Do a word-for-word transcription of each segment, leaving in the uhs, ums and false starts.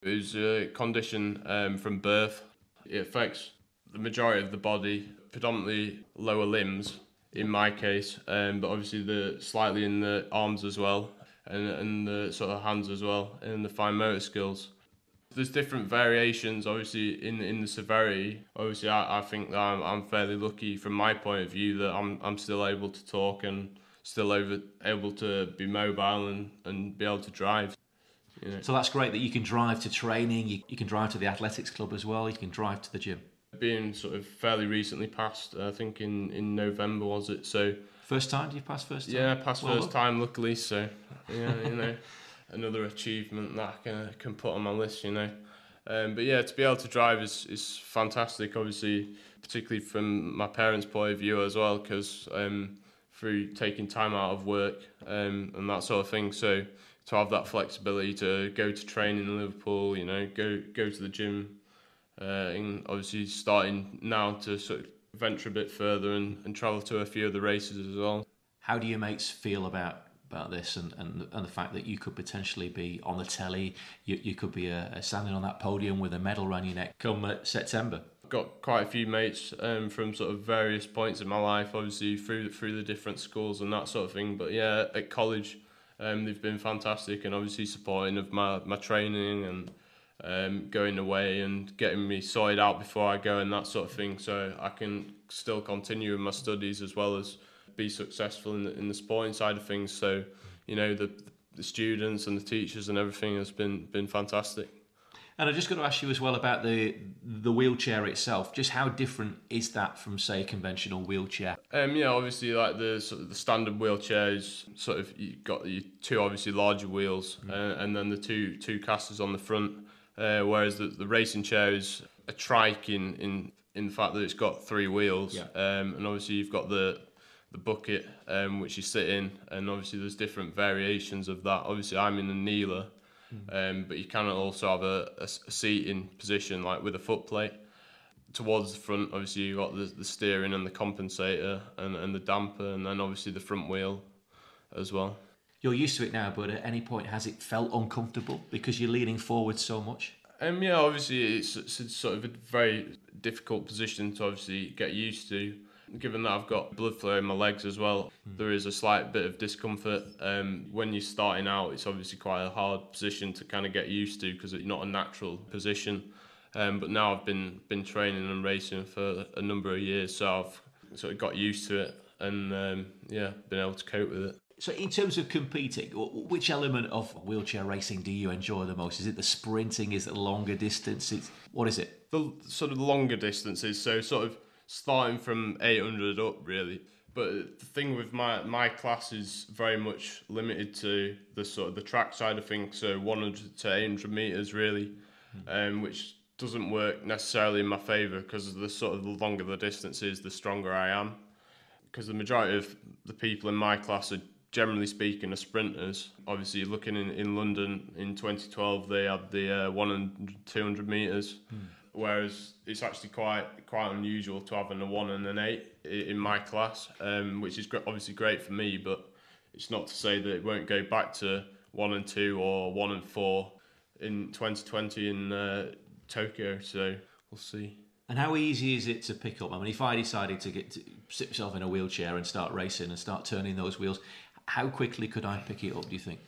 It was a condition um, from birth. It affects the majority of the body, predominantly lower limbs in my case, um, but obviously the slightly in the arms as well, and, and the sort of hands as well, and the fine motor skills. There's different variations, obviously, in in the severity. Obviously, I, I think that I'm, I'm fairly lucky from my point of view that I'm I'm still able to talk and still over, able to be mobile and, and be able to drive. You know. So that's great that you can drive to training, you, you can drive to the athletics club as well, you can drive to the gym. Being sort of fairly recently passed, I think in, in November was it, so... First time? Did you pass first time? Yeah, passed well, first time, luckily, so, yeah, you know, another achievement that I can, can put on my list, you know. Um, but yeah, to be able to drive is, is fantastic, obviously, particularly from my parents' point of view as well, because um, through taking time out of work um, and that sort of thing, so to have that flexibility to go to training in Liverpool, you know, go go to the gym, uh, and obviously starting now to sort of venture a bit further and, and travel to a few of the races as well. How do your mates feel about about this and, and, and the fact that you could potentially be on the telly, you, you could be uh, standing on that podium with a medal around your neck come uh, September? Got quite a few mates um, from sort of various points in my life, obviously through through the different schools and that sort of thing. But yeah, at college, um, they've been fantastic and obviously supporting of my, my training and um, going away and getting me sorted out before I go and that sort of thing, so I can still continue with my studies as well as be successful in the, in the sporting side of things. So, you know, the the students and the teachers and everything has been been fantastic. And I just got to ask you as well about the the wheelchair itself. Just how different is that from, say, a conventional wheelchair? Um, yeah, obviously, like the sort of the standard wheelchair is sort of you got your two obviously larger wheels, mm. uh, and then the two two casters on the front. Uh, whereas the, the racing chair is a trike in, in, in the fact that it's got three wheels, yeah. um, and obviously you've got the the bucket um, which you sit in, and obviously there's different variations of that. Obviously I'm in the kneeler, mm. um, but you can also have a, a, a seating position like with a foot plate. Towards the front, obviously you've got the, the steering and the compensator and, and the damper, and then obviously the front wheel as well. You're used to it now, but at any point has it felt uncomfortable because you're leaning forward so much? Um, yeah, obviously it's, it's sort of a very difficult position to obviously get used to. Given that I've got blood flow in my legs as well, mm. there is a slight bit of discomfort. Um, when you're starting out, it's obviously quite a hard position to kind of get used to because it's not a natural position. Um, but now I've been been training and racing for a number of years, so I've sort of got used to it and um, yeah, been able to cope with it. So in terms of competing, which element of wheelchair racing do you enjoy the most? Is it the sprinting? Is it the longer distances? What is it? The sort of longer distances, so sort of starting from eight hundred up really. But the thing with my, my class is very much limited to the sort of the track side of things, so one hundred to eight hundred metres really, mm. um, which doesn't work necessarily in my favour because the sort of the longer the distance is, the stronger I am. Because the majority of the people in my class are, generally speaking, are sprinters. Obviously, looking in, in London in twenty twelve, they had the uh, one hundred, two hundred metres, hmm. whereas it's actually quite quite unusual to have a one and an eight in my class, um, which is obviously great for me, but it's not to say that it won't go back to one and two or one and four in twenty twenty in uh, Tokyo, so we'll see. And how easy is it to pick up? I mean, if I decided to get to sit myself in a wheelchair and start racing and start turning those wheels, how quickly could I pick it up, do you think?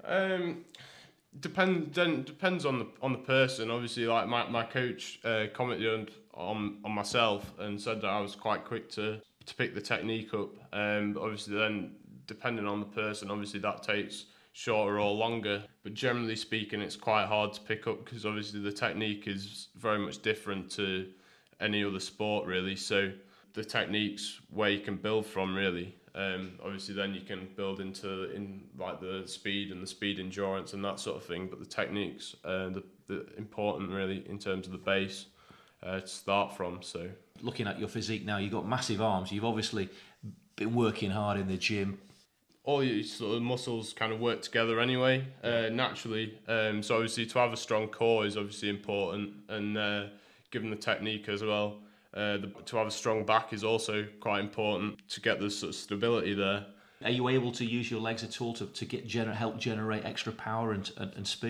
Um, depend, depends on the on the person. Obviously, like my, my coach uh, commented on on myself and said that I was quite quick to, to pick the technique up. Um, but obviously then, depending on the person, obviously that takes shorter or longer. But generally speaking, it's quite hard to pick up because obviously the technique is very much different to any other sport really. So the technique's where you can build from really. Um, obviously then you can build into in like the speed and the speed endurance and that sort of thing, but the techniques uh, the, the important really in terms of the base uh, to start from. So looking at your physique now, you've got massive arms, you've obviously been working hard in the gym. All your sort of muscles kind of work together anyway, uh, naturally. Um, so obviously to have a strong core is obviously important, and uh, given the technique as well, uh, the, to have a strong back is also quite important to get the sort of stability there. Are you able to use your legs at all to, to get gener- help generate extra power and, and, and speed?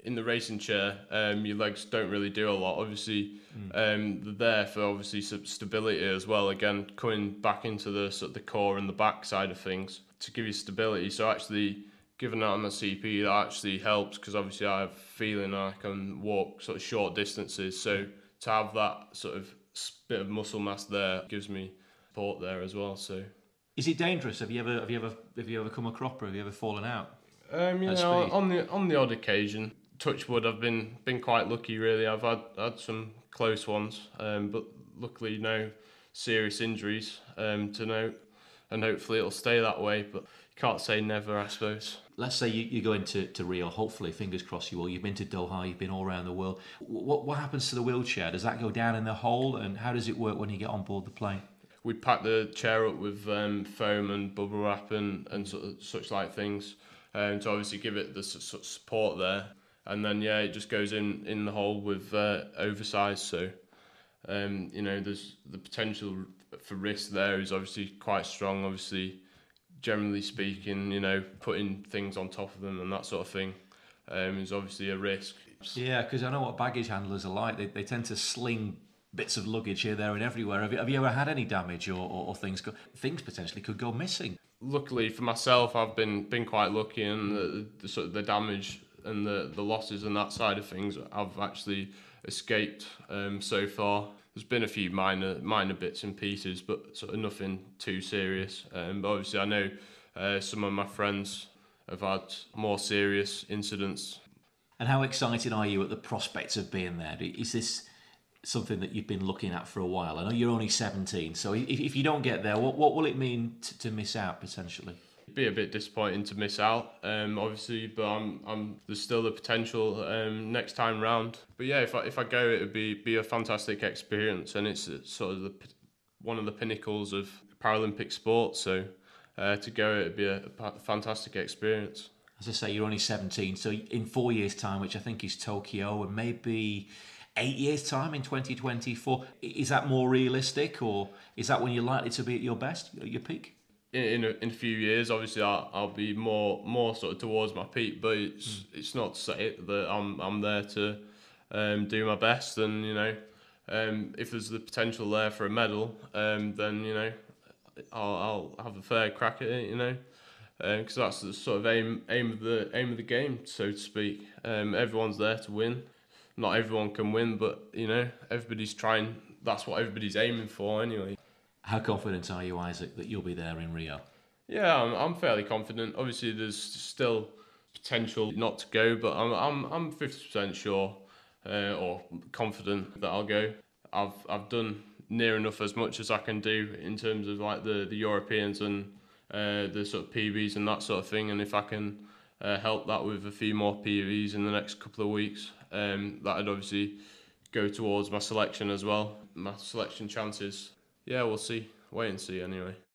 in the racing chair, um, your legs don't really do a lot. Obviously, mm. um, they're there for obviously some stability as well. Again, coming back into the sort of the core and the back side of things to give you stability. So actually, given that on the C P, that actually helps because obviously I have a feeling I can walk sort of short distances. So to have that sort of bit of muscle mass there gives me support there as well. So, is it dangerous? Have you ever have you ever have you ever come a cropper? Have you ever fallen out? Um, you know, on the on the odd occasion, touch wood, I've been been quite lucky. Really, I've had had some close ones, um, but luckily no serious injuries um, to note, and hopefully it'll stay that way. But you can't say never, I suppose. Let's say you, you go into to Rio. Hopefully, fingers crossed, you will. You've been to Doha. You've been all around the world. What what happens to the wheelchair? Does that go down in the hole, and how does it work when you get on board the plane? We pack the chair up with um, foam and bubble wrap and and sort of, such like things. Um, to obviously give it the sort of support there, and then yeah, it just goes in, in the hole with uh, oversized. So, um, you know, there's the potential for risk there is obviously quite strong. Obviously, generally speaking, you know, putting things on top of them and that sort of thing um, is obviously a risk. Yeah, because I know what baggage handlers are like. They they tend to sling bits of luggage here, there, and everywhere. Have you, have you ever had any damage or, or, or things go, things potentially could go missing? Luckily for myself, I've been been quite lucky, and the, the sort of the damage and the, the losses and that side of things, I've actually escaped um, so far. There's been a few minor minor bits and pieces, but sort of nothing too serious. Um, but obviously, I know uh, some of my friends have had more serious incidents. And how excited are you at the prospect of being there? Is this something that you've been looking at for a while? I know you're only seventeen, so if, if you don't get there, what, what will it mean to, to miss out potentially? It'd be a bit disappointing to miss out, um, obviously, but I'm, I'm, there's still the potential um, next time round. But yeah, if I, if I go, it would be, be a fantastic experience, and it's sort of the, one of the pinnacles of Paralympic sport, so uh, to go, it would be a, a fantastic experience. As I say, you're only seventeen, so in four years' time, which I think is Tokyo, and maybe eight years' time in twenty twenty-four, is that more realistic, or is that when you're likely to be at your best, at your peak? In in a, in a few years, obviously, I'll, I'll be more more sort of towards my peak, but it's mm. it's not to say that I'm I'm there to um, do my best, and you know, um, if there's the potential there for a medal, um, then you know, I'll I'll have a fair crack at it, you know. Because um, that's the sort of aim aim of the aim of the game, so to speak. Um, everyone's there to win. Not everyone can win, but you know, everybody's trying. That's what everybody's aiming for, anyway. How confident are you, Isaac, that you'll be there in Rio? Yeah, I'm, I'm fairly confident. Obviously, there's still potential not to go, but I'm I'm I'm fifty percent sure uh, or confident that I'll go. I've I've done near enough as much as I can do in terms of like the the Europeans and uh, the sort of P Bs and that sort of thing. And if I can uh, help that with a few more P Bs in the next couple of weeks, um, that'd obviously go towards my selection as well. My selection chances. Yeah, we'll see. Wait and see anyway.